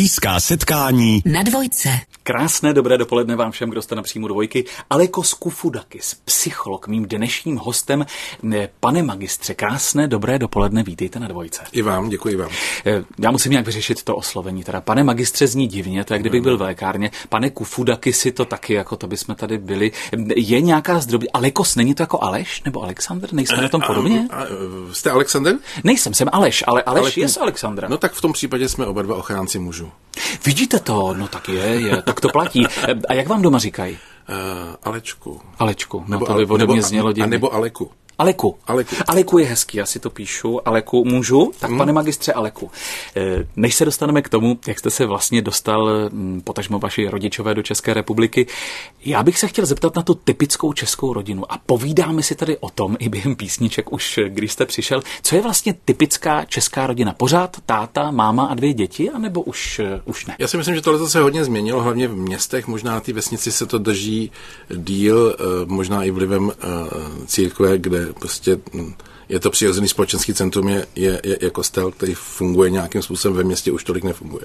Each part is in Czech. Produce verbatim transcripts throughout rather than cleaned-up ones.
Blízká setkání na dvojce. Krásné dobré dopoledne vám všem, kdo jste na příjmu dvojky. Alekos Kufudakis, psycholog, mým dnešním hostem. Pane magistře, krásné dobré dopoledne, vítejte na dvojce. I vám, děkuji vám. Já musím nějak vyřešit to oslovení. Teda pane magistře zní divně, to je kdybych byl v lékárně. Pane Kufudakisi, to taky, jako to bychom tady byli. Je nějaká zdrobí. Alekos, není to jako Aleš nebo Alexandr? Nejsme na tom podobně? A, a, jste Alexandr? Nejsem, jsem Aleš, ale Aleš ale, je z Alexandra. No tak v tom případě jsme oba dva ochránci mužů. Vidíte to? No tak je, je, tak to platí. A jak vám doma říkají? Uh, Alečku. Alečku, no nebo, to by ode mě znělo divně. A nebo Aleku. Aleku. Aleku. Aleku je hezký, já si to píšu. Aleku, můžu? Tak hmm. pane magistře Aleku, než se dostaneme k tomu, jak jste se vlastně dostal, potažmo vaši rodičové do České republiky, já bych se chtěl zeptat na tu typickou českou rodinu a povídáme si tady o tom i během písniček už, když jste přišel, co je vlastně typická česká rodina? Pořád táta, máma a dvě děti, anebo už, už ne? Já si myslím, že tohle se hodně změnilo, hlavně v městech, možná na té vesnici se to drží díl, možná i vlivem církve, kde prostě je to přirozený společenský centrum, je, je, je, je kostel, který funguje nějakým způsobem, ve městě už tolik nefunguje.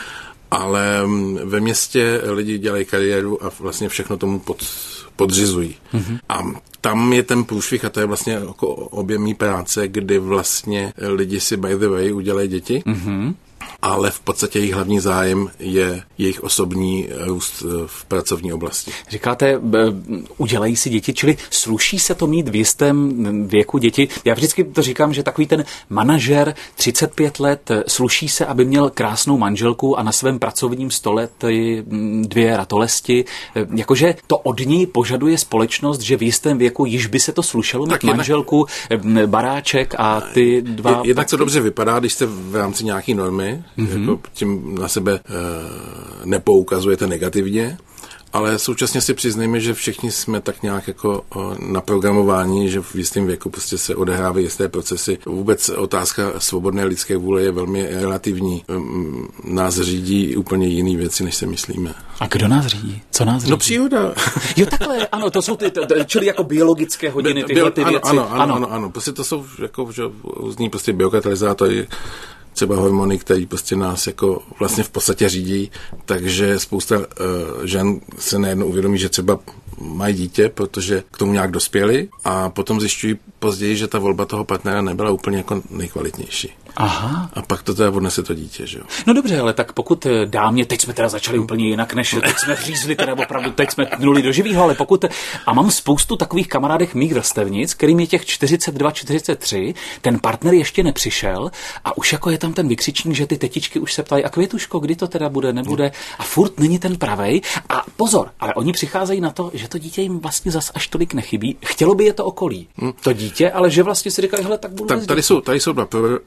Ale ve městě lidi dělají kariéru a vlastně všechno tomu pod, podřizují. Mm-hmm. A tam je ten průšvih a to je vlastně jako objemní práce, kdy vlastně lidi si by the way udělají děti, mm-hmm. ale v podstatě jejich hlavní zájem je jejich osobní růst v pracovní oblasti. Říkáte, udělají si děti, čili sluší se to mít v jistém věku děti? Já vždycky to říkám, že takový ten manažer třicet pět let sluší se, aby měl krásnou manželku a na svém pracovním stole ty dvě ratolesti. Jakože to od ní požaduje společnost, že v jistém věku již by se to slušelo mít manželku, jednak, baráček a ty dva... Jednak to dobře vypadá, když jste v rámci nějaký normy, mm-hmm. jako tím na sebe e, nepoukazujete negativně, ale současně si přiznejme, že všichni jsme tak nějak jako naprogramováni, že v jistém věku prostě se odehrávají jisté procesy. Vůbec otázka svobodné lidské vůle je velmi relativní. Nás řídí úplně jiné věci, než se myslíme. A kdo nás řídí? Co nás řídí? No příroda. Jo takhle, ano, to jsou ty, to, čili jako biologické hodiny, tyhle ty věci. Ano, ano, ano, ano, ano. Prostě to jsou jako, že různý prostě biokatalyzátory, třeba hormony, které prostě nás jako vlastně v podstatě řídí, takže spousta uh, žen se najednou uvědomí, že třeba mají dítě, protože k tomu nějak dospěli a potom zjišťují později, že ta volba toho partnera nebyla úplně jako nejkvalitnější. Aha. A pak to teda odnese to dítě, že jo? No dobře, ale tak pokud dámě, teď jsme teda začali úplně jinak, než teď jsme řízli, teda opravdu teď jsme tnuli do živýho, ale pokud, a mám spoustu takových kamarádek mých vrstevnic, kterým je těch čtyřicet dva, čtyřicet tři, ten partner ještě nepřišel a už jako je tam ten vykřičník, že ty tetičky už se ptají, a Květuško, kdy to teda bude, nebude, a furt není ten pravej. A pozor, ale oni přicházejí na to, že to dítě jim vlastně zas až tolik nechybí. Chtělo by je to okolí, hmm. to dítě, ale že vlastně si říkají, hele, tak budu Ta, tady jsou, tady jsou dva,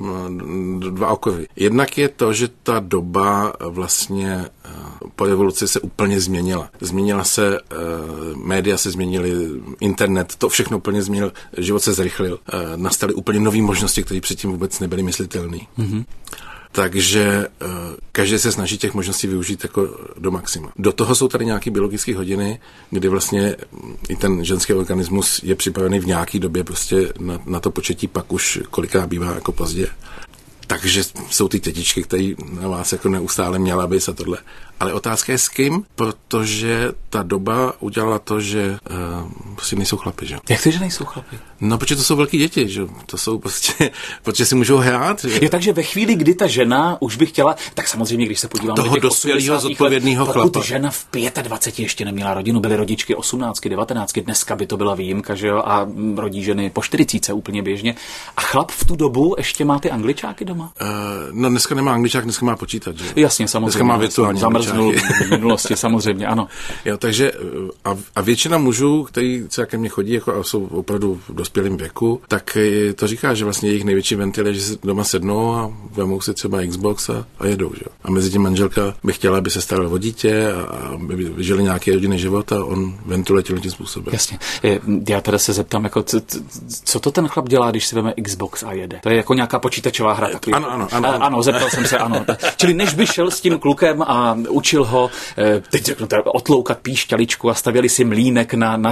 dva okruhy. Jednak je to, že ta doba vlastně po revoluci se úplně změnila. Změnila se, média se změnily, internet, to všechno úplně změnil, život se zrychlil. Nastaly úplně nové možnosti, které předtím vůbec nebyly myslitelné. Mm-hmm. Takže uh, každý se snaží těch možností využít jako do maxima. Do toho jsou tady nějaké biologické hodiny, kdy vlastně i ten ženský organismus je připravený v nějaké době prostě na, na to početí, pak už kolikrát bývá jako pozdě. Takže jsou ty tetičky, které na vás jako neustále měla bys a tohle. Ale otázka je s kým, protože ta doba udělala to, že uh, prostě nejsou chlapi, že? Jak to, že nejsou chlapi? No, protože to jsou velký děti, že? To jsou prostě, protože si můžou hrát. Že? Je takže ve chvíli, kdy ta žena už by chtěla, tak samozřejmě, když se podíváme toho dospělého zodpovědného chlapa. Pokud žena v dvaceti pěti ještě neměla rodinu, byly rodičky osmnácti, devatenácti, dneska by to byla výjimka, že jo? A rodí ženy po čtyřicítce úplně běžně. A chlap v tu dobu ještě má ty Angličáky doma? Uh, no, dneska nemá Angličák, dneska má počítač, že? Jasně, samozřejmě. Dneska má virtuální zamrznul v minulosti, samozřejmě, ano. Jo, takže a, a většina mužů, kteří třeba ke mně chodí jako a jsou opravdu v dospělém věku, tak to říká, že vlastně jejich největší ventil je, že se doma sednou a vemou si třeba Xbox a, a jedou, že? A mezi tím manželka by chtěla, aby se starala o dítě a, a aby žili nějaký rodinný život a on ventiluje tím způsobem. Jasně. Já teda se zeptám, jako, co, co to ten chlap dělá, když si veme Xbox a jede? To je jako nějaká počítačová hra. Takový. Ano, ano, ano, ano. Ano, zeptal jsem se, ano. Čili než by šel s tím klukem a učil ho, teď řeknu, teda otloukat píšťaličku a stavěli si mlýnek na, na řece,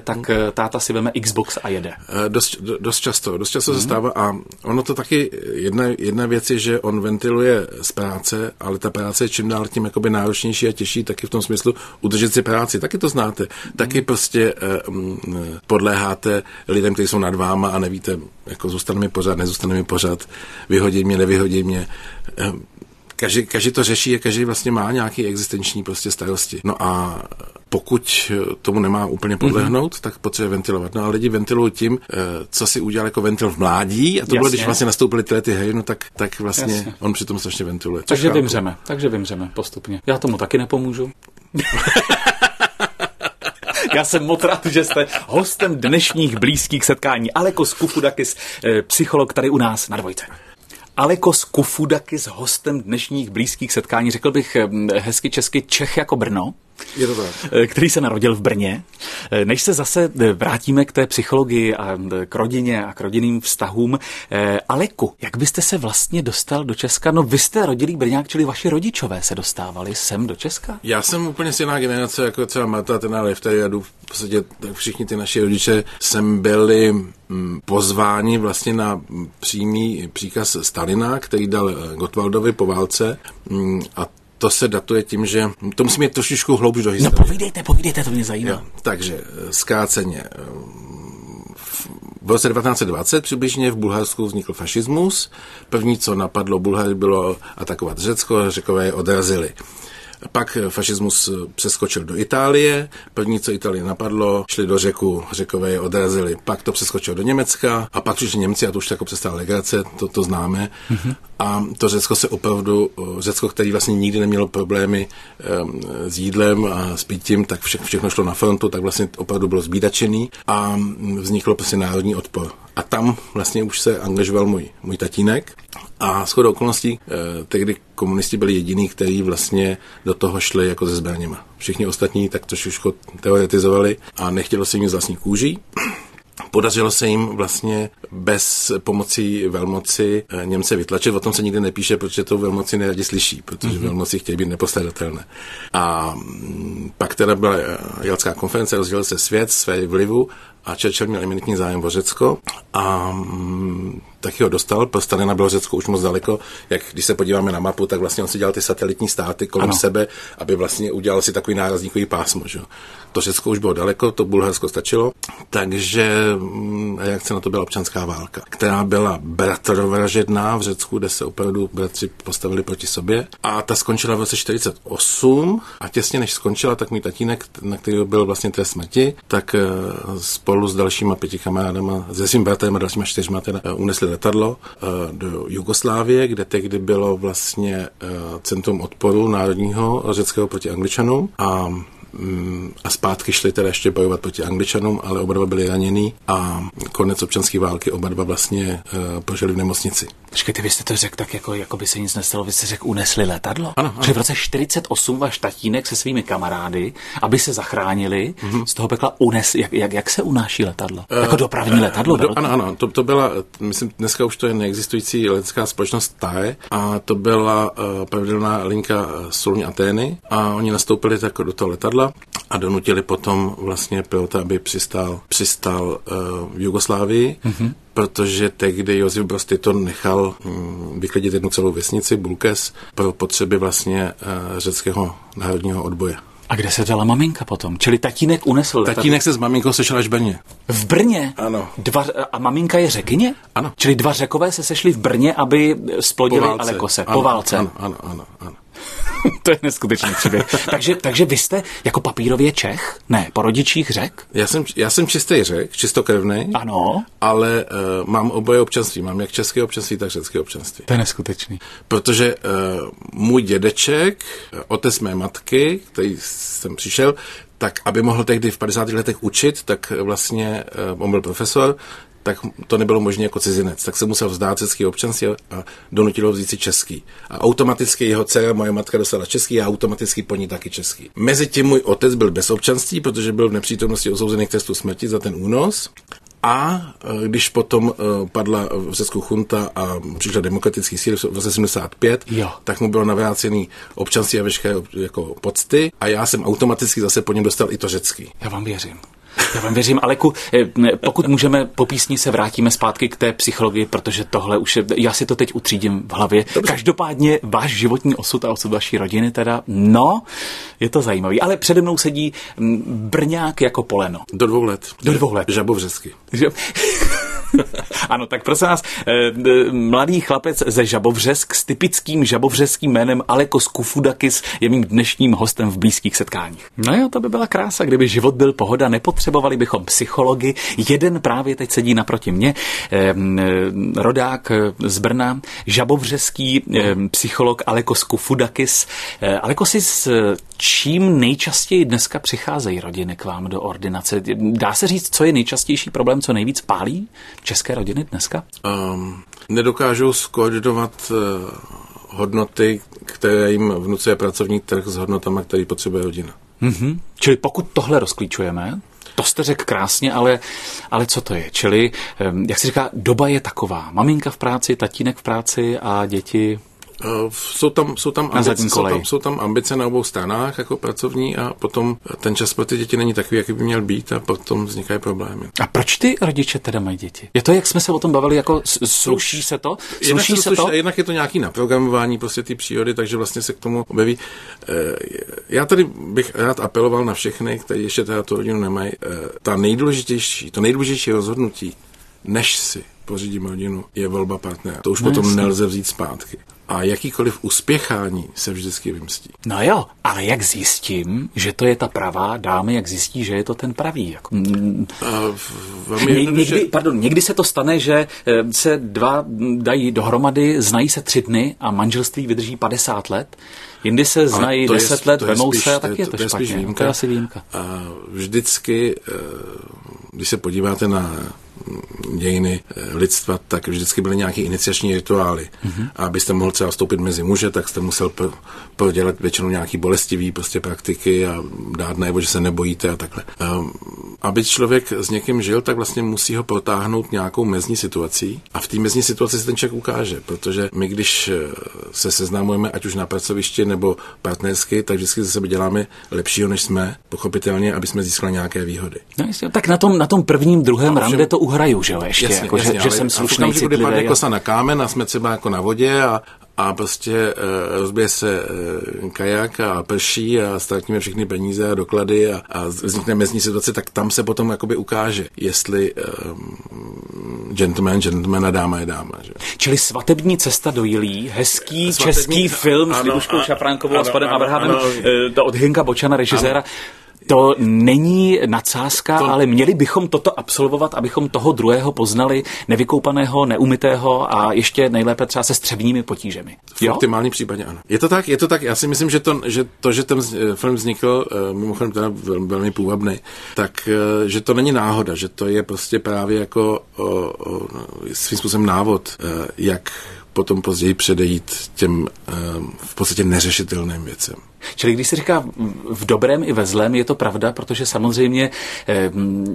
tak táta si veme Xbox a jede. Dost, dost často, dost často mm. se stává a ono to taky, jedna, jedna věc je, že on ventiluje z práce, ale ta práce je čím dál tím jakoby náročnější a těžší, taky v tom smyslu udržet si práci, taky to znáte, mm. taky prostě um, podléháte lidem, kteří jsou nad váma a nevíte, jako zůstane mi pořád, nezůstane mi pořád, vyhodí mě, nevyhodí mě. Um, Každý, každý to řeší a každý vlastně má nějaký existenční prostě starosti. No a pokud tomu nemá úplně podlehnout, mm-hmm. tak potřebuje ventilovat. No a lidi ventilují tím, co si udělal jako ventil v mládí a to Jasně. bylo, když vlastně nastoupily tyhle ty hej, no tak, tak vlastně Jasně. on přitom strašně ventiluje. Takže vymřeme, takže vymřeme postupně. Já tomu taky nepomůžu. Já jsem moc rád, že jste hostem dnešních blízkých setkání. Alekos Kufudakis, psycholog tady u nás na Dvojce. Alekos Kufudakis, hostem dnešních blízkých setkání, řekl bych hezky česky Čech jako Brno, je to tak. Který se narodil v Brně. Než se zase vrátíme k té psychologii a k rodině a k rodinným vztahům, Aleku, jak byste se vlastně dostal do Česka? No vy jste rodilý Brňák, čili vaši rodičové se dostávali sem do Česka? Já jsem úplně stejná generace, jako třeba Marta, ten Lefter, a v podstatě všichni ty naši rodiče sem byli pozváni vlastně na přímý příkaz Stalina, který dal Gottwaldovi po válce a to se datuje tím, že to musíme jít trošičku hloubš do historie. No povídejte, povídejte, to mě zajímá. Jo, takže zkráceně. V roce devatenáct set dvacet přibližně v Bulharsku vznikl fašismus. První, co napadlo Bulhary, bylo atakovat Řecko, Řekové je odrazili. Pak fašismus přeskočil do Itálie, první, co Itálie napadlo, šli do Řeku, Řekové je odrazili. Pak to přeskočilo do Německa a pak přišli Němci a to už jako přestala legrace, to, to známe. Mm-hmm. A to Řecko se opravdu, Řecko, který vlastně nikdy nemělo problémy um, s jídlem a s pitím, tak vše, všechno šlo na frontu, tak vlastně opravdu bylo zbídačený a vzniklo prostě národní odpor. A tam vlastně už se angažoval můj, můj tatínek a shodou okolností eh, tehdy komunisti byli jediní, kteří vlastně do toho šli jako se zbraněma. Všichni ostatní tak trošičku teoretizovali a nechtělo se jim z vlastní kůží. Podařilo se jim vlastně bez pomocí velmoci Němce vytlačit. O tom se nikdy nepíše, protože to velmoci neradi slyší, protože mm-hmm. velmoci chtějí být nepostradatelné. A pak teda byla Jalská konference, rozdělil se svět, své vlivu a Churchill měl eminentní zájem o Řecko a mm, taky ho dostal. Pro Stalina bylo Řecko už moc daleko. Jak když se podíváme na mapu, tak vlastně on si dělal ty satelitní státy kolem ano. sebe, aby vlastně udělal si takový nárazníkový pásmo. Že? To Řecko už bylo daleko, to Bulharsko stačilo. Takže mm, reakce na to byla občanská válka, která byla bratrovražedná v Řecku, kde se opravdu bratři postavili proti sobě. A ta skončila v roce čtyřicet osm a těsně než skončila, tak můj tatínek, na který byl vlastně trest smrti, tak spolu s dalšíma pěti kamarádama, se svým bratrem a dalšíma čtyřma teda unesli letadlo do Jugoslávie, kde tehdy bylo vlastně centrum odporu národního řeckého proti Angličanům a a zpátky šli teda ještě bojovat proti Angličanům, ale oba dva byli ranění a konec občanské války oba dva vlastně uh, prožili v nemocnici. Počkejte, vy jste to řekl tak, jako, jako by se nic nestalo, vy jste řekl, unesli letadlo? Ano, ano. Že v roce čtyřicet osm váš tatínek se svými kamarády, aby se zachránili, mm-hmm. z toho pekla unesli. Jak, jak, jak se unáší letadlo? Uh, jako dopravní letadlo? Do, ano, ano, to, to byla, myslím, dneska už to je neexistující letecká společnost T A E a to byla uh, pravidelná linka Solun Atény a oni nastoupili tak do toho letadla a donutili potom vlastně pilota, aby přistál, přistál uh, v Jugoslávii, mm-hmm. protože tehdy Josif Broz Tito nechal um, vyklidit jednu celou vesnici, Bulkes, pro potřeby vlastně uh, řeckého národního odboje. A kde se dala maminka potom? Čili tatínek unesl letadlo? Tatínek se s maminkou sešel až v Brně. V Brně? Ano. Dva, a maminka je Řekyně? Ano. Čili dva Řekové se sešli v Brně, aby splodili Alekose. Ano, po válce. Ano, ano, ano. ano. To je neskutečný příběh. takže, takže vy jste jako papírově Čech? Ne, po rodičích Řek? Já jsem, já jsem čistý Řek, čistokrevnej. Ano. Ale uh, mám oboje občanství. Mám jak české občanství, tak řecké občanství. To je neskutečný. Protože uh, můj dědeček, otec mé matky, který jsem přišel, tak aby mohl tehdy v padesátých letech učit, tak vlastně uh, on byl profesor, tak to nebylo možné jako cizinec. Tak se musel vzdát český občanství a donutilo vzít si český. A automaticky jeho dcera, moje matka, dostala český a automaticky po ní taky český. Mezitím můj otec byl bez občanství, protože byl v nepřítomnosti osouzený k trestu smrti za ten únos. A když potom padla v Řecku chunta a přišla demokratický síly v roce sedmdesát pět, jo. tak mu bylo navrácený občanství a veškeré jako pocty a já jsem automaticky zase po něm dostal i to řecký. Já vám věřím. Já vám věřím, Aleku, pokud můžeme, po písni se vrátíme zpátky k té psychologii, protože tohle už je, já si to teď utřídím v hlavě. Dobře. Každopádně váš životní osud a osud vaší rodiny teda, no, je to zajímavý. Ale přede mnou sedí Brňák jako poleno. Do dvou let. Do dvou let. Žabovřesky. Žab... Ano, tak prosím nás, mladý chlapec ze Žabovřesk s typickým žabovřeským jménem Alekos Kufudakis je mým dnešním hostem v Blízkých setkáních. No jo, to by byla krása, kdyby život byl pohoda, nepotřebovali bychom psychologi. Jeden právě teď sedí naproti mě, rodák z Brna, žabovřeský psycholog Alekos Kufudakis. Alekosi, s čím nejčastěji dneska přicházejí rodiny k vám do ordinace? Dá se říct, co je nejčastější problém, co nejvíc pálí české rodiny dneska? Um, nedokážou skoordinovat uh, hodnoty, které jim vnucuje pracovní trh s hodnotami, které potřebuje rodina. Mm-hmm. Čili pokud tohle rozklíčujeme, to jste řekl krásně, ale, ale co to je? Čili, um, jak se říká, doba je taková. Maminka v práci, tatínek v práci a děti... Jsou tam, jsou, tam ambice, jsou, tam, jsou tam ambice na obou stranách jako pracovní a potom ten čas pro ty děti není takový, jaký by měl být a potom vznikají problémy. A proč ty rodiče teda mají děti? Je to, jak jsme se o tom bavili, jako sluší se to? Sluší se to? Jednak je to nějaký naprogramování prostě té přírody, takže vlastně se k tomu objeví. Já tady bych rád apeloval na všechny, kteří ještě teda tu rodinu nemají. Ta nejdůležitější, to nejdůležitější rozhodnutí, než si pořídím rodinu, je volba partnera. To už no potom jasný. Nelze vzít zpátky. A jakýkoliv uspěchání se vždycky vymstí. No jo, ale jak zjistím, že to je ta pravá dámy, jak zjistí, že je to ten pravý? Jako... Ně, někdy, že... Pardon, někdy se to stane, že se dva dají dohromady, znají se tři dny a manželství vydrží padesát let. Jindy se znají deset let, vemou se a tak je to, to špatně. Je to je asi výjimka. A vždycky, když se podíváte na dějiny lidstva, tak vždycky byly nějaké iniciační rituály. Mm-hmm. A abyste mohl třeba vstoupit mezi muže, tak jste musel pro, prodělat většinou nějaký bolestivý prostě praktiky a dát najevo, že se nebojíte a takhle. Um, aby člověk s někým žil, tak vlastně musí ho protáhnout nějakou mezní situací a v té mezní situaci se ten člověk ukáže, protože my, když se seznámujeme, ať už na pracovišti nebo partnersky, tak vždycky ze sebe děláme lepšího, než jsme, pochopitelně, aby jsme získali nějaké výhody. No, jistě, tak na tom, na tom prvním, druhém rande to uhraju, že jo, ještě, jasně, jako, jasně, že, že jsem slušnej, citlivý. Když padne kosa na kámen a jsme třeba jako na vodě a, a prostě e, rozbije se e, kajak a prší a ztratíme všechny peníze a doklady a, a vznikne mezní situace, tak tam se potom jakoby ukáže, jestli e, gentleman, gentleman a dáma je dáma. Že? Čili Svatební cesta do Jilí, hezký svatební, český film ano, s Libuškou Šafránkovou a s panem Abrahamem, to od Hinka Bočana, režiséra. Ano. To není nadsázka, to... ale měli bychom toto absolvovat, abychom toho druhého poznali, nevykoupaného, neumytého a ještě nejlépe třeba se střevními potížemi. V optimálním případě ano. Je to tak, je to tak. Já si myslím, že to, že, to, že ten film vznikl, mimochodem teda velmi, velmi půvabný, tak že to není náhoda, že to je prostě právě jako o, o, svým způsobem návod, jak potom později předejít těm v podstatě neřešitelným věcem. Čili když se říká v dobrém i ve zlém, je to pravda, protože samozřejmě eh,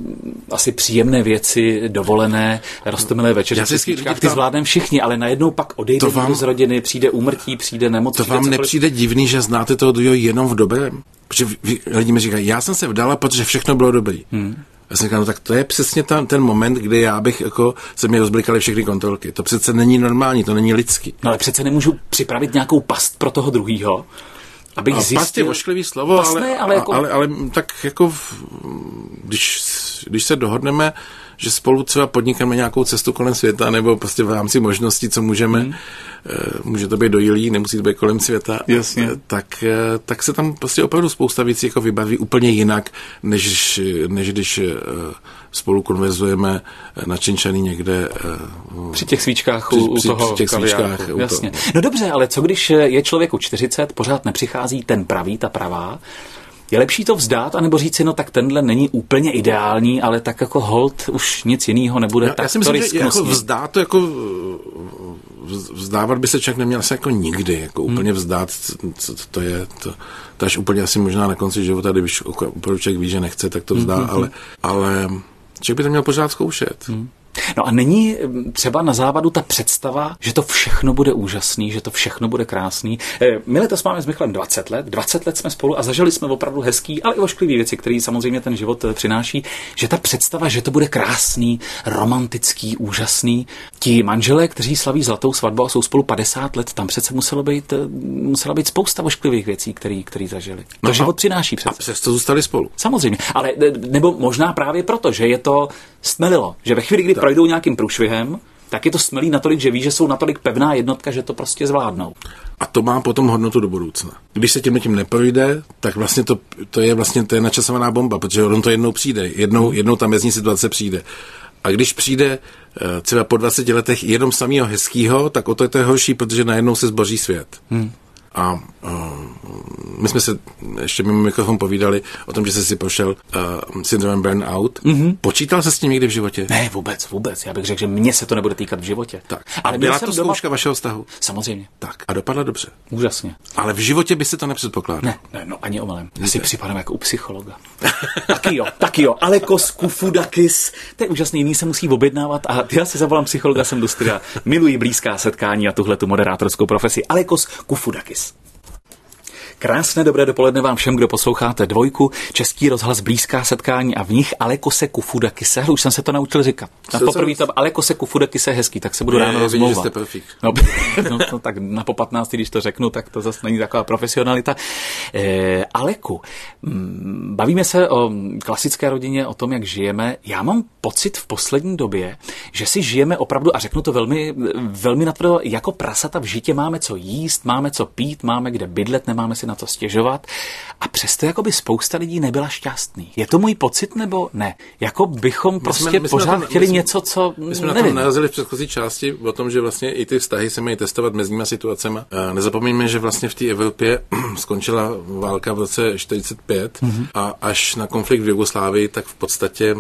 asi příjemné věci, dovolené, roztomilé večeře, ty zvládneme všichni, ale najednou pak odejde vám, z rodiny, přijde úmrtí, přijde nemoc. To vám cokoliv... nepřijde divný, že znáte toho druhého jenom v dobrém? Protože lidi mi říkají, já jsem se vdala, protože všechno bylo dobrý. Hmm. Já jsem říkal, no tak to je přesně ta, ten moment, kdy já bych jako se mi rozblikaly všechny kontrolky. To přece není normální, to není lidský. No ale přece nemůžu připravit nějakou past pro toho druhýho, abych a zjistil... Past je ošklivý slovo, Pastné, ale, ale, jako... ale, ale tak jako když, když se dohodneme, že spolu třeba podnikáme nějakou cestu kolem světa, nebo prostě v rámci možností, co můžeme, hmm. může to být do Jilí, nemusí to být kolem světa, jasně. Tak, tak se tam prostě opravdu spousta věcí jako vybaví úplně jinak, než, než když spolu konverzujeme načinčaný někde při těch svíčkách u, při, u toho při těch svíčkách, jasně. No dobře, ale co když je člověku čtyřicet, pořád nepřichází ten pravý, ta pravá, je lepší to vzdát, anebo říct si, no tak tenhle není úplně ideální, ale tak jako hold už nic jiného nebude, já, tak já si myslím, to risknu. Jako vzdát to jako vzdávat by se člověk neměl asi jako nikdy, jako hmm. úplně vzdát, co to je, to, to až úplně asi možná na konci života, když opravdu člověk ví, že nechce, tak to vzdá, hmm. ale, ale člověk by to měl pořád zkoušet. Hmm. No a není třeba na závadu ta představa, že to všechno bude úžasný, že to všechno bude krásný. My letos máme s Michalem dvacet let, dvacet let jsme spolu a zažili jsme opravdu hezký, ale i ošklivý věci, které samozřejmě ten život přináší, že ta představa, že to bude krásný, romantický, úžasný. Ti manželé, kteří slaví zlatou svatbu a jsou spolu padesát let, tam přece muselo být, musela být spousta ošklivých věcí, které který zažili. To no život přináší přece. A přesto zůstali spolu. Samozřejmě, ale nebo možná právě proto, že je to stmelilo, že ve chvíli, kdy tak projdou nějakým průšvihem, tak je to stmelí natolik, že ví, že jsou natolik pevná jednotka, že to prostě zvládnou. A to má potom hodnotu do budoucna. Když se tím tím neprojde, tak vlastně to, to je vlastně to je načasovaná bomba, protože on to jednou přijde, jednou, jednou ta mezní situace přijde. A když přijde třeba po dvaceti letech jenom samého hezkýho, tak o to je to horší, protože najednou se zboří svět. Hmm. A uh, my jsme se ještě mimo mikrofon povídali o tom, že jsi si prošel uh, syndromem burnout. Mm-hmm. Počítal se s tím někdy v životě? Ne, vůbec, vůbec. Já bych řekl, že mně se to nebude týkat v životě. Tak. Ale byla to zkouška doma... vašeho vztahu? Samozřejmě. Tak. A dopadla dobře? Úžasně. Ale v životě by se to nepředpokládal? Ne, ne, no ani omylem. Já si připadám jako u psychologa. Taky jo, taky jo. Alekos Kufudakis. To je úžasný, jiný se musí objednávat a já si zavolám psychologa sem do studia. Miluji blízká setkání a tuhle tu moderátorskou profesi. Alekos Kufudakis. Krásné dobré dopoledne vám všem, kdo posloucháte Dvojku, Český rozhlas blízká setkání a v nich Alekose Kufudakise. Už jsem se to naučil říkat. Na poprvé tam Alekose Kufudakise hezký, tak se budu je, ráno rozmlouvat. No, no, no, tak na po patnácti, když to řeknu, tak to zase není taková profesionalita. E, Aleku, bavíme se o klasické rodině, o tom, jak žijeme. Já mám pocit v poslední době, že si žijeme opravdu, a řeknu to velmi, velmi natvrdo, jako prasata v žitě. Máme co jíst, máme co pít, máme kde bydlet, nemáme si na to stěžovat. A přesto jakoby spousta lidí nebyla šťastný. Je to můj pocit nebo ne? Jako bychom my prostě jsme, my pořád tom, chtěli my něco, co My jsme nevím. na tom narazili v předchozí části o tom, že vlastně i ty vztahy se mají testovat mezníma situacema. Nezapomeňme, že vlastně v té Evropě skončila válka v roce čtyřicet pět mm-hmm. a až na konflikt v Jugoslávii, tak v podstatě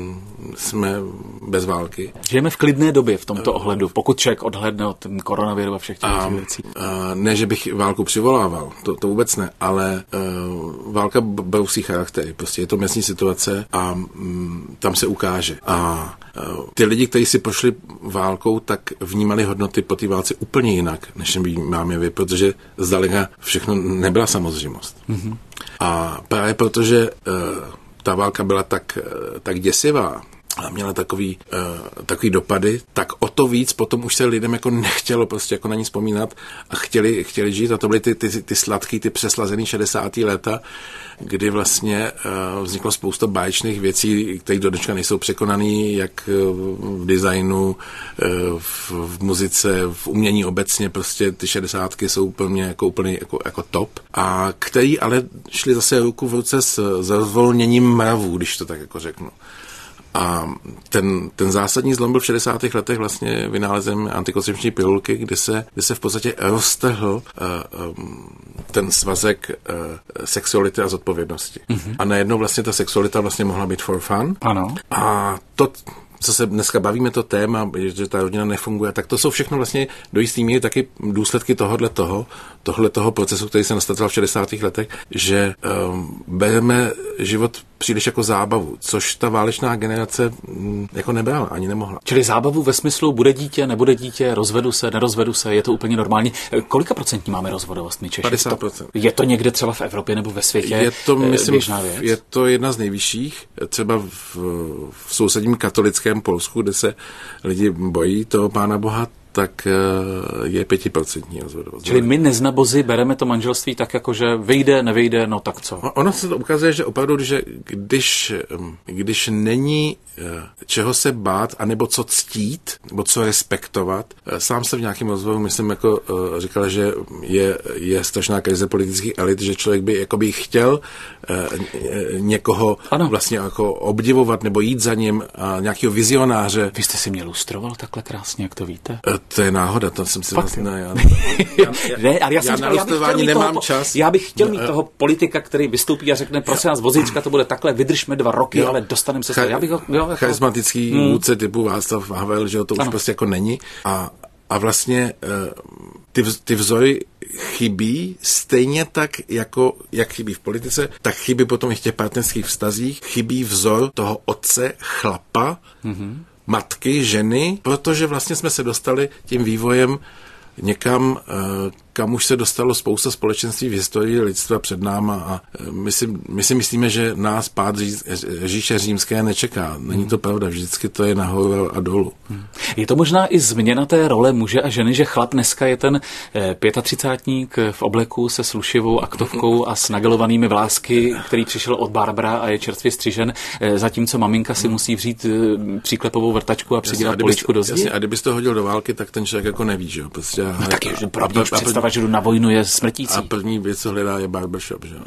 jsme bez války. Žijeme v klidné době v tomto ohledu, pokud člověk odhledne od koronaviru a všech těch a, věcí. A ne, že bych válku přivolával, to, to vůbec ne, ale uh, válka brousí charaktery, prostě je to mezní situace a um, tam se ukáže. A uh, ty lidi, kteří si prošli válkou, tak vnímali hodnoty po té válce úplně jinak, než máme vy, protože zdaleka všechno nebyla samozřejmost. Mm-hmm. A právě protože uh, ta válka byla tak, uh, tak děsivá, a měla takový, uh, takový dopady, tak o to víc potom už se lidem jako nechtělo prostě jako na ní vzpomínat a chtěli, chtěli žít. A to byly ty, ty, ty sladký, ty přeslazený šedesátá léta, kdy vlastně uh, vzniklo spousta báječných věcí, které do dneška nejsou překonaný, jak uh, v designu, uh, v, v muzice, v umění obecně, prostě ty šedesátky jsou pro mě jako úplně jako, jako top. A který ale šli zase ruku v ruce s, s rozvolněním mravů, když to tak jako řeknu. A ten, ten zásadní zlom byl v šedesátých letech vlastně vynálezem antikoncepční pilulky, kde se, kde se v podstatě roztrhl uh, um, ten svazek uh, sexuality a zodpovědnosti. Mm-hmm. A najednou vlastně ta sexualita vlastně mohla být for fun. Ano. A to, co se dneska bavíme, to téma, že ta rodina nefunguje, tak to jsou všechno vlastně do jistý míry taky důsledky tohohle toho, tohle toho procesu, který se nastartoval v šedesátých letech, že um, bereme život příliš jako zábavu, což ta válečná generace m, jako nebrala, ani nemohla. Čili zábavu ve smyslu bude dítě, nebude dítě, rozvedu se, nerozvedu se, je to úplně normální. Kolika procentní máme rozvodovost my Češi? padesát procent. Je to někde třeba v Evropě nebo ve světě? Je to, myslím, je to jedna z nejvyšších, třeba v, v sousedním katolickém Polsku, kde se lidi bojí toho Pána Boha, tak je pětiprocentní rozvodovost. Čili my neznabozy bereme to manželství tak jako, že vyjde, nevyjde, no tak co? Ono se to ukazuje, že opravdu, že když, když není čeho se bát, anebo co ctít, nebo co respektovat. Sám jsem v nějakém rozhovoru, myslím, jako říkal, že je, je strašná krize politických elit, že člověk by jakoby chtěl někoho ano. vlastně jako obdivovat, nebo jít za ním, nějakého vizionáře. Vy jste si mě lustroval takhle krásně, jak to víte? To je náhoda, to jsem si vlastně... Já, já, ne, ale já, jsem já říkal, na lustrování nemám toho, čas. Já bych chtěl mít toho politika, který vystoupí a řekne, prosím nás, vozíčka, to bude takhle, vydržme dva roky, jo. ale dostaneme se... Cha- já bych ho, jo, jako... Charismatický hmm. vůdce typu Václav Havel, že to už ano. prostě jako není. A, a vlastně ty, ty vzory chybí stejně tak, jako jak chybí v politice, tak chybí potom i v těch partnerských vztazích, chybí vzor toho otce, chlapa, mm-hmm. matky, ženy, protože vlastně jsme se dostali tím vývojem někam, kam už se dostalo spousta společenství v historii lidstva před náma a my si, my si myslíme, že nás pád říše římské nečeká. Není to pravda, vždycky to je nahoru a dolů. Je to možná i změna té role muže a ženy, že chlap dneska je ten pětatřicátník v obleku se slušivou aktovkou a s nagelovanými vlásky, který přišel od Barbara a je čerstvě střižen, zatímco maminka si musí vřít příklepovou vrtačku a přidělat poličku do zdi. Jasně, a kdybys to hodil do války, tak ten člověk jako neví, že jo. Prostě, no tak je, že pravdě představa, že jdu na vojnu, je smrtící. A první věc, co hledá, je barbershop, že jo.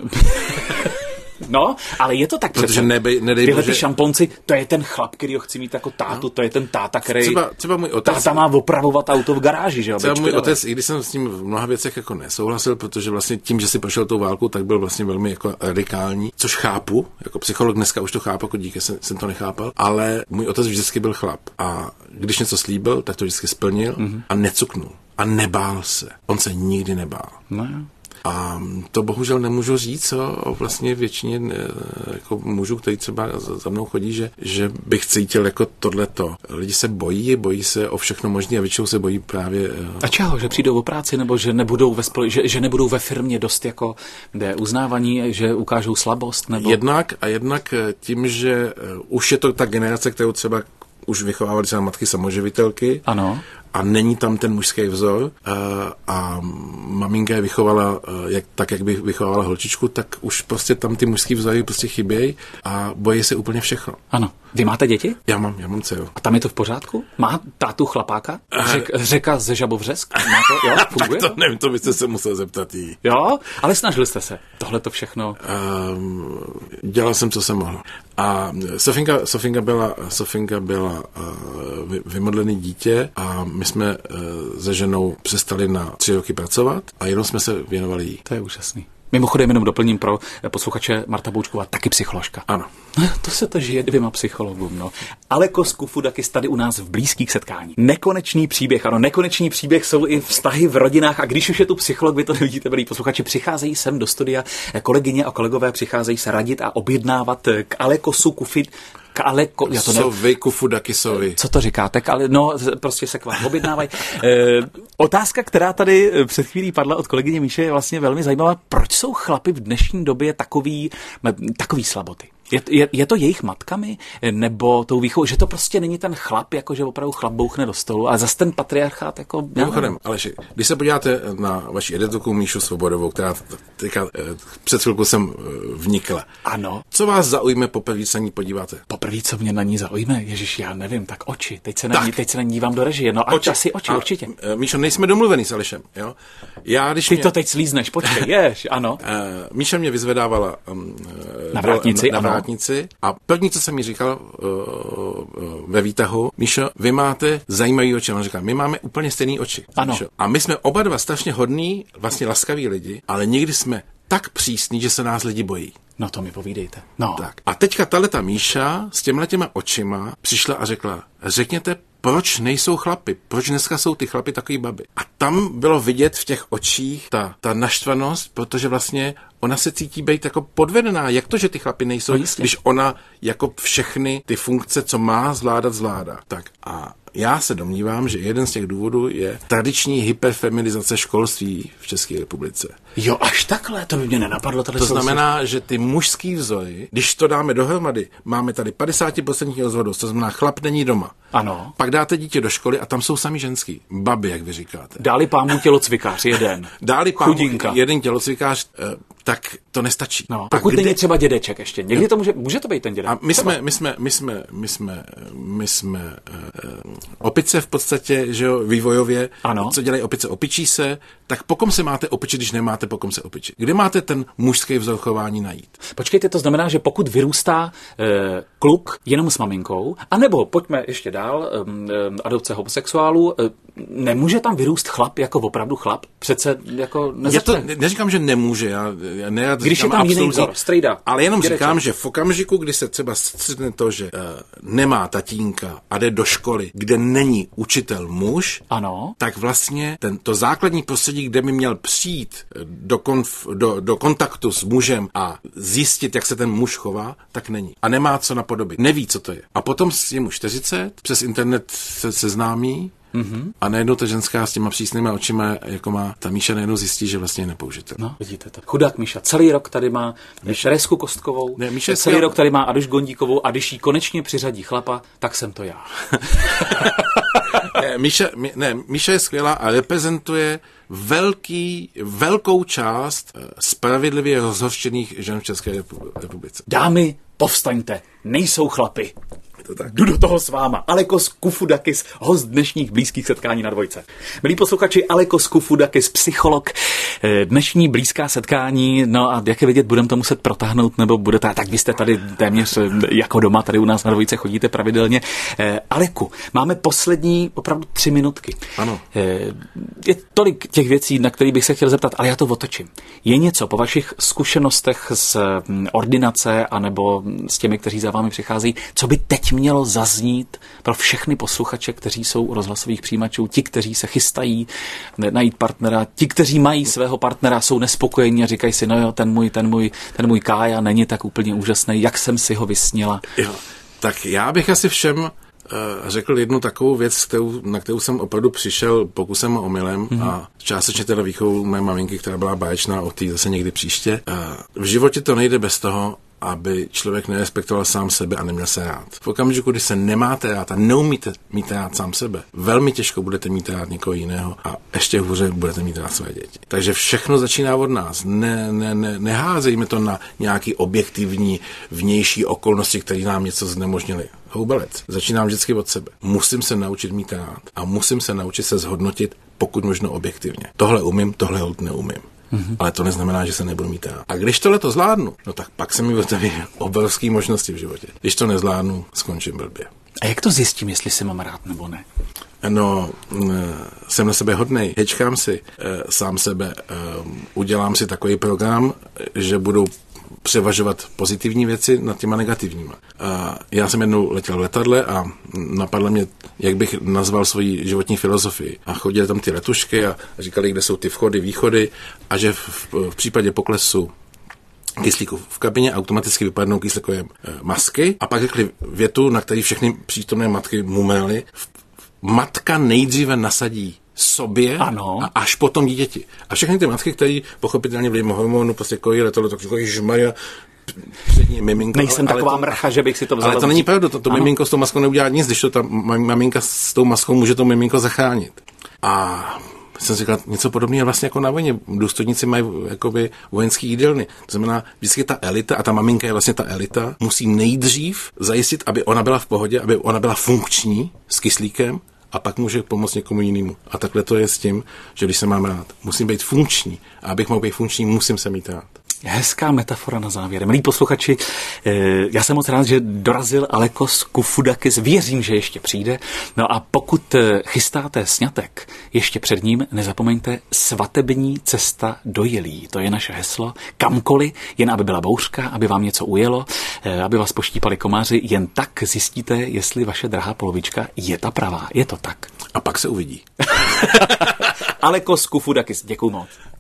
No, ale je to tak protože přece. Nebe, nedej Tyhle bože... ty šamponci, to je ten chlap, který ho chci mít jako tátu, no. To je ten táta, který třeba, třeba můj otec, táta má opravovat auto v garáži, že jo. Třeba můj otec, i když jsem s ním v mnoha věcech jako nesouhlasil, protože vlastně tím, že si prošel tou válku, tak byl vlastně velmi jako radikální, což chápu, jako psycholog dneska už to chápu, jako díky jsem, jsem to nechápal, ale můj otec vždycky byl chlap a když něco slíbil, tak to vždycky splnil mm-hmm. a necuknul a nebál se. On se nikdy nebál. No. A to bohužel nemůžu říct o vlastně většině jako mužů, který třeba za mnou chodí, že, že bych cítil jako tohleto. Lidi se bojí, bojí se o všechno možné a většinou se bojí právě... A čeho? Že přijdou o práci nebo že nebudou ve, spole- že, že nebudou ve firmě dost jako uznávaní, že ukážou slabost? Nebo... Jednak a jednak tím, že už je to ta generace, kterou třeba už vychovávali se matky samoživitelky. Ano. A není tam ten mužský vzor a, a maminka je vychovala jak, tak, jak by vychovala holčičku, tak už prostě tam ty mužský vzory prostě chybějí a bojí se úplně všechno. Ano. Vy máte děti? Já mám, já mám dceru. A tam je to v pořádku? Má tátu chlapáka? Řek, řeka ze Žabovřesk? Má to? Jo, funguje? Tak to nevím, to byste se musel zeptat jí. Jo, ale snažili jste se. Tohle to všechno. Um, dělal jsem, co jsem mohl. A Sofinka, Sofinka byla, Sofinka byla uh, vymodlený dítě a my jsme uh, se ženou přestali na tři roky pracovat a jenom jsme se věnovali jí. To je úžasný. Mimochodem jenom doplním pro posluchače, Marta Boučková taky psycholožka. Ano. To se to žije dvěma psychologům, no. Alekos Kufudakis tady u nás v blízkých setkání. Nekonečný příběh, ano, nekonečný příběh jsou i vztahy v rodinách a když už je tu psycholog, vy to nevidíte, milí posluchači, přicházejí sem do studia, kolegyně a kolegové přicházejí se radit a objednávat k Alekosu Kufid, k Aleko, já to ne... Sovi Kufudakisovi. Co to říkáte? Ale no, prostě se k vám objednávají. E, otázka, která tady před chvílí padla od kolegyně Míše, je vlastně velmi zajímavá. Proč jsou chlapi v dnešní době takový, takový slaboty? Je, je, je to jejich matkami, nebo tou výchovou, že to prostě není ten chlap, jako že opravdu chlap bouchne do stolu, ale zase ten patriarchát jako... Mimochodem, Aleši, když se podíváte na vaši editorku Míšu Svobodovou, která teďka před chvilkou jsem vnikla. Ano. Co vás zaujme poprvé, se na ní podíváte? Poprvé, co mě na ní zaujme? Ježiš, já nevím, tak oči. Teď se na, ní, teď se na ní dívám do režie. No a asi oči, a, určitě. Míšo, nejsme domluvený s Alešem, jo? Já, když Ty mě... to teď slízneš, počkej, jež, ano. Uh, Míša mě vyzvedávala um, na vrátnici, na, na vrátnici a první, co jsem mi říkal uh, uh, ve výtahu, Míšo, vy máte zajímavý oči. On říkal, my máme úplně stejný oči. Ano. Míšo. A my jsme oba dva strašně hodní, vlastně laskaví lidi, ale někdy jsme tak přísní, že se nás lidi bojí. No to mi povídejte. No. Tak. A teďka tahleta Míša s těmhle těma očima přišla a řekla, řekněte, proč nejsou chlapy? Proč dneska jsou ty chlapy takový baby? A tam bylo vidět v těch očích ta, ta naštvanost, protože vlastně ona se cítí být jako podvedená. Jak to, že ty chlapy nejsou, no když ona jako všechny ty funkce, co má zvládat, zvládá. Tak a já se domnívám, že jeden z těch důvodů je tradiční hyperfeminizace školství v České republice. Jo, až takhle, to by mě nenapadlo. To znamená, že ty mužský vzory, když to dáme dohromady, máme tady padesát procent rozvodost, to znamená, chlap není doma. Ano. Pak dáte dítě do školy a tam jsou sami ženský. Baby, jak vy říkáte. Dáli pámu tělocvikář, jeden. Dáli pámu Chudinka. jeden tělocvikář, tak to nestačí. No, pokud kde... není třeba dědeček ještě. Někdy to může, může to být ten dědek. A my jsme, my jsme, my jsme, my jsme, my jsme uh, opice v podstatě, že jo, vývojově. Ano. Co dělají opice? Opičí se. Tak po kom se máte opičit, když nemáte po kom se opičit? Kde máte ten mužský vzor chování najít? Počkejte, to znamená, že pokud vyrůstá e, kluk jenom s maminkou, anebo pojďme ještě dál, e, adopce homosexuálů, e, nemůže tam vyrůst chlap jako opravdu chlap? Přece jako nezačne. Já to neříkám, že nemůže. Já, já nerad když je tam jiný vzor, strejda. Ale jenom dědeček. Říkám, že v okamžiku, kdy se třeba střetne to, že uh, nemá tatínka a jde do školy, kde není učitel muž, ano. tak vlastně ten, to základní prostředí, kde by měl přijít do, konf, do, do kontaktu s mužem a zjistit, jak se ten muž chová, tak není. A nemá co napodobit. Neví, co to je. A potom je mu čtyřicet, přes internet se seznámí, mm-hmm. a najednou ta ženská s těma přísnýma očima, jako má, ta Míša najednou zjistí, že vlastně je nepoužitelná. No, vidíte to. Chudák Míša. Celý rok tady má Teresku Kostkovou, ne, Míša celý skvěl... rok tady má Aduš Gondíkovou a když jí konečně přiřadí chlapa, tak jsem to já. ne, Míša, ne, Míša je skvělá a reprezentuje velký, velkou část spravedlivě rozhořčených žen v České republice. Dámy, povstaňte, nejsou chlapy. To tak. Jdu do toho s váma. Alekos Kufudakis, host dnešních blízkých setkání na Dvojce. Milí posluchači, Alekos Kufudakis, psycholog. Dnešní blízká setkání, no a jak je vidět, budeme to muset protáhnout, nebo budete, tak vy jste tady téměř jako doma, tady u nás na Dvojce chodíte pravidelně. Aleku, máme poslední opravdu tři minutky. Ano. Je tolik těch věcí, na které bych se chtěl zeptat, ale já to otočím. Je něco po vašich zkušenostech z ordinace, anebo s těmi, kteří za vámi přichází, co by teď mělo zaznít pro všechny posluchače, kteří jsou u rozhlasových přijímačů, ti, kteří se chystají najít partnera, ti, kteří mají svého partnera, jsou nespokojení a říkají si, no jo, ten můj, ten můj, ten můj Kája není tak úplně úžasný, jak jsem si ho vysnila. Jo, tak já bych asi všem uh, řekl jednu takovou věc, kterou, na kterou jsem opravdu přišel pokusem a omylem mm-hmm. a částečně teda výchovou mé maminky, která byla báječná, o té zase někdy příště. Uh, v životě to nejde bez toho, aby člověk nerespektoval sám sebe a neměl se rád. V okamžiku, kdy se nemáte rád a neumíte mít rád sám sebe, velmi těžko budete mít rád někoho jiného a ještě hůře budete mít rád své děti. Takže všechno začíná od nás. Ne, ne, ne, neházejme to na nějaký objektivní vnější okolnosti, které nám něco znemožnily. Houbelec. Začínám vždycky od sebe. Musím se naučit mít rád a musím se naučit se zhodnotit, pokud možno objektivně. Tohle umím, tohle neumím. Mm-hmm. Ale to neznamená, že se nebudu mít rád. A když tohle to zvládnu, no tak pak se mi oteví obrovské možnosti v životě. Když to nezvládnu, skončím blbě. A jak to zjistím, jestli se mám rád nebo ne? No, jsem na sebe hodnej, hečkám si sám sebe, udělám si takový program, že budu převažovat pozitivní věci nad těma negativníma. A já jsem jednou letěl v letadle a napadlo mě, jak bych nazval svoji životní filozofii. A chodili tam ty letušky a říkali, kde jsou ty vchody, východy a že v, v případě poklesu kyslíku v kabině automaticky vypadnou kyslíkové masky a pak řekli větu, na který všechny přítomné matky mumely. Matka nejdříve nasadí sobě ano. a až potom dítěti. A všechny ty matky, které pochopitelně vlivem hormonu prostě kojí letadlo, tak říkají, ježmarja, přední miminko. Nejsem ale, taková ale to, mrcha, že bych si to vzal. Ale to není pravda, to, to miminko s tou maskou neudělá nic, když to ta maminka s tou maskou může to miminko zachránit. A jsem říkal, něco podobného vlastně jako na vojně. Důstojníci mají jakoby vojenský jídelny. To znamená, vždycky ta elita, a ta maminka je vlastně ta elita, musí nejdřív zajistit, aby ona byla v pohodě, aby ona byla funkční s kyslíkem, a pak může pomoct někomu jinému. A takhle to je s tím, že když se mám rád, musím být funkční. A abych mohl být funkční, musím se mít rád. Hezká metafora na závěr. Milí posluchači, já jsem moc rád, že dorazil Alekos Kufudakis. Věřím, že ještě přijde. No a pokud chystáte sňatek ještě před ním, nezapomeňte svatební cesta do Jelí. To je naše heslo. Kamkoliv, jen aby byla bouřka, aby vám něco ujelo, aby vás poštípali komáři. Jen tak zjistíte, jestli vaše drahá polovička je ta pravá. Je to tak. A pak se uvidí. Alekos Kufudakis, děkuju moc.